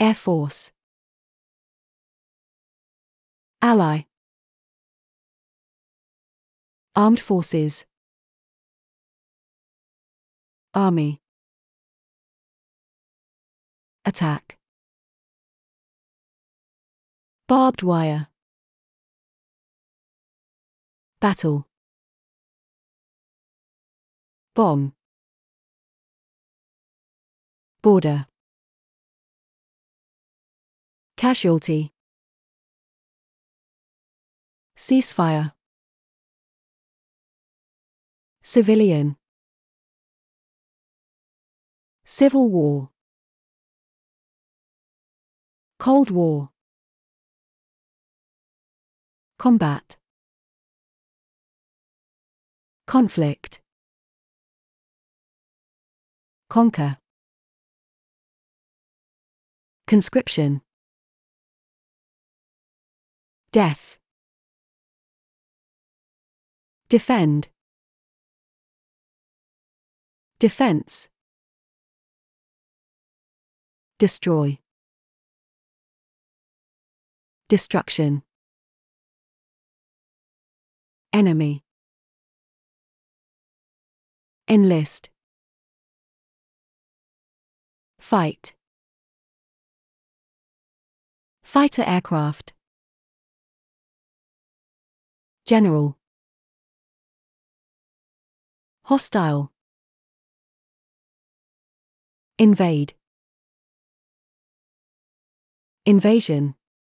Air Force. Ally. Armed Forces. Army. Attack. Barbed wire. Battle. Bomb. Border. Casualty. Ceasefire. Civilian. Civil War. Cold War. Combat. Conflict. Conquer. Conscription. Death. Defend. Defense. Destroy. Destruction. Enemy. Enlist. Fight. Fighter aircraft. General. Hostile. Invade. Invasion.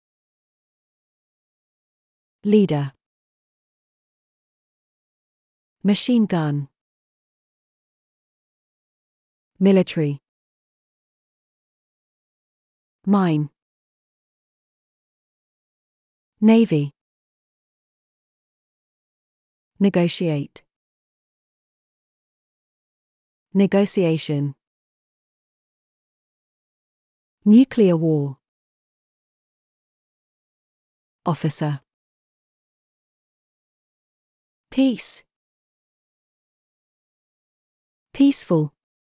Leader. Machine gun. Military. Mine. Navy. Negotiate. Negotiation. Nuclear war. Officer. Peace. Peaceful.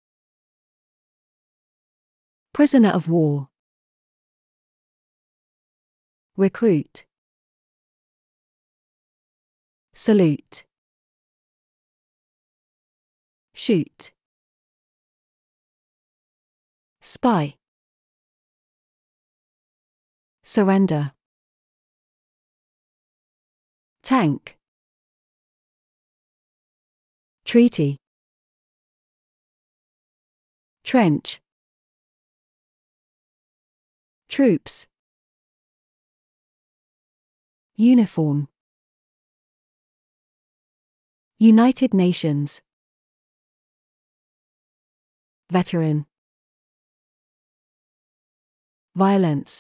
Prisoner of war. Recruit. Salute. Shoot. Spy. Surrender. Tank. Treaty. Trench. Troops. Uniform. United Nations. Veteran. Violence.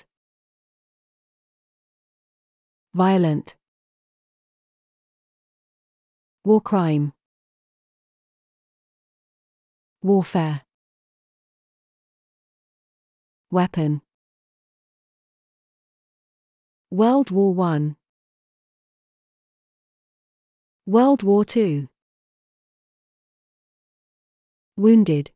Violent. War crime. Warfare. Weapon. World War I. World War II. Wounded.